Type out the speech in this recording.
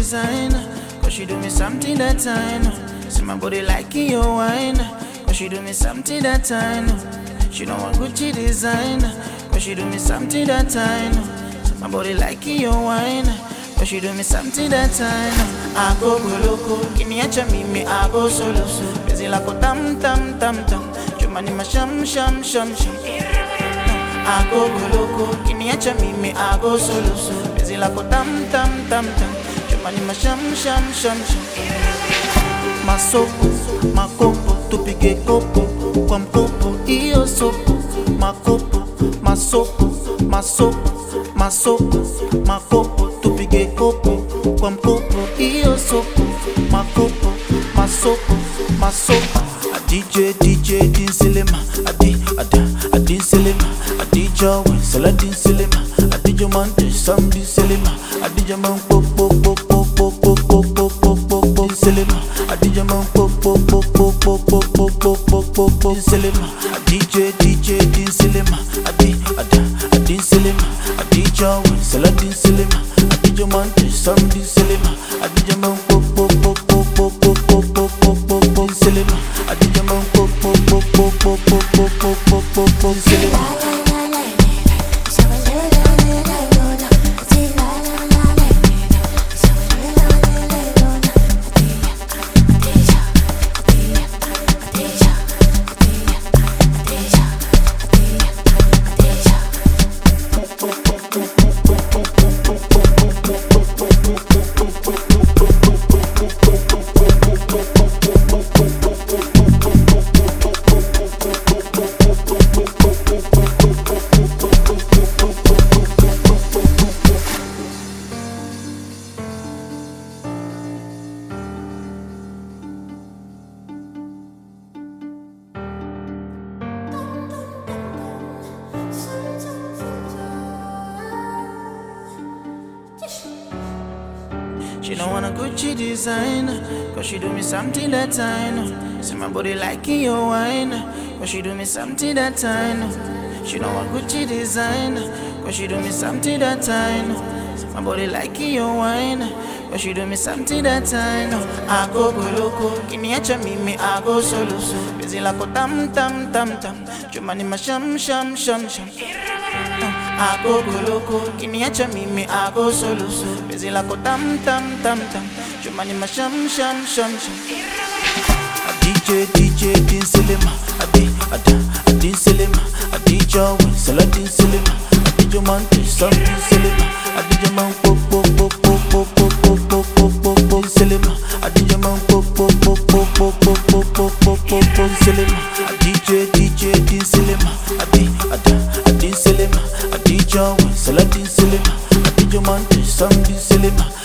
designer, cause she do me something that I know. See my body like your wine, cause she do me something that I know. She know I'm Gucci designer, cause she do me something that I know. See my body like your wine, cause she do me something that I know. I go loco, kiniacha mimi I go solo. Busy like a tam tam tam tam, chumani ma sham sham sham sham. I go loco, kiniacha mimi I go solo. Busy like a tam tam tam tam, chumani ma sham sham sham sham. Masoko, makopo, tupige kopo, kwa mkopo, iyo sopo. Makopo, masoko, masoko, masoko, makopo, tupige kopo, kwa mkopo, iyo sopo. Makopo, masoko, masoko. A DJ dinselema, a dinselema, a DJ Sala dinselema, a DJ Monte, some dinselema, a DJ Man popo popo popo popo popo dinselema, a DJ Man popo popo popo popo popo dinselema, a DJ dinselema, a dinselema, a DJ Sala dinselema, a DJ Monte, some dinselema, a DJ Man popo popo popo popo popo dinselema, a DJ Man popo popo popo popo popo dinselema. She don't wanna Gucci designer, cause she do me something that I know. See my body like your wine, cause she do me something that I know. She don't want Gucci designer, cause she do me something that I know. See my body like your wine, cause she do me something that I know. I go loco, kiniacha mimi I go solo. Busy like a tam tam tam tam, chumani ma sham sham sham sham. I go loco, kiniacha mimi I go solo. Busy like a tam tam tam tam, chumani ma sham sham sham sham. A DJ dinselema, a dinselema, a DJ Sala dinselema, a DJ Monte, some dinselema, a DJ Man popo popo popo popo popo dinselema, a DJ Man popo popo popo popo popo dinselema, a DJ dinselema, a dinselema, a DJ Sala dinselema, a DJ Monte, some dinselema.